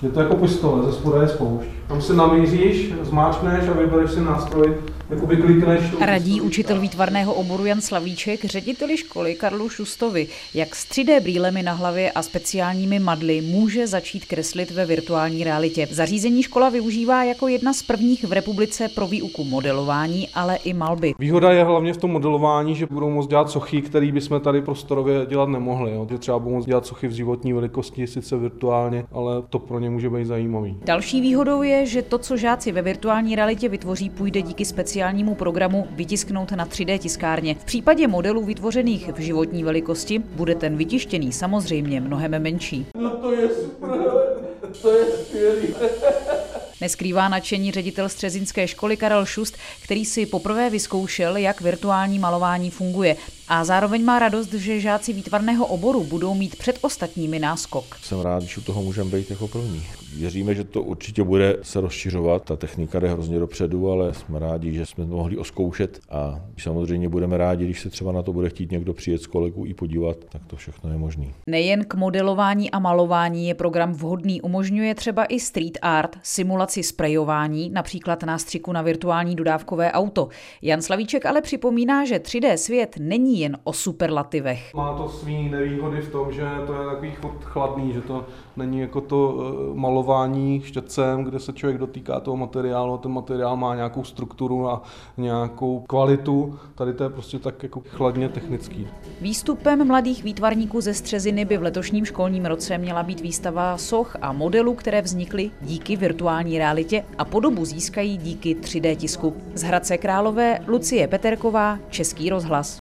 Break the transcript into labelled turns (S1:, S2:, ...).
S1: Je to jako pistole, ze spoda je spoušť. Tam si namíříš, zmáčkneš a vybereš si nástroj, jakoby klikneš.
S2: Radí učitel výtvarného oboru Jan Slavíček řediteli školy Karlu Šustovi, jak s 3D brýlemi na hlavě a speciálními madly může začít kreslit ve virtuální realitě. Zařízení škola využívá jako jedna z prvních v republice pro výuku modelování, ale i malby.
S1: Výhoda je hlavně v tom modelování, že budou moct dělat sochy, které bychom tady prostorově dělat nemohli. Jo. Že třeba budou moct dělat sochy v životní velikosti, sice virtuálně, ale to pro ně může být zajímavý.
S2: Další výhodou je, že to, co žáci ve virtuální realitě vytvoří, půjde díky speciálnímu programu vytisknout na 3D tiskárně. V případě modelů vytvořených v životní velikosti bude ten vytištěný samozřejmě mnohem menší.
S1: No to je super, to je skvělý.
S2: Neskrývá nadšení ředitel střezinské školy Karel Šust, který si poprvé vyzkoušel, jak virtuální malování funguje. A zároveň má radost, že žáci výtvarného oboru budou mít před ostatními náskok.
S3: Jsem rád, že u toho můžeme být jako první. Věříme, že to určitě bude se rozšiřovat. Ta technika jde hrozně dopředu, ale jsme rádi, že jsme to mohli oskoušet a samozřejmě budeme rádi, když se třeba na to bude chtít někdo přijet z kolegů i podívat, tak to všechno je možné.
S2: Nejen k modelování a malování je program vhodný, umožňuje třeba i street art, simulaci sprejování, například nástřiku na virtuální dodávkové auto. Jan Slavíček ale připomíná, že 3D svět není jen o superlativech.
S1: Má to svý nevýhody v tom, že to je takový chladný, že to není jako to malování štětcem, kde se člověk dotýká toho materiálu, ten materiál má nějakou strukturu a nějakou kvalitu. Tady to je prostě tak jako chladně technický.
S2: Výstupem mladých výtvarníků ze Střeziny by v letošním školním roce měla být výstava soch a modelů, které vznikly díky virtuální realitě a podobu získají díky 3D tisku. Z Hradce Králové Lucie Peterková, Český rozhlas.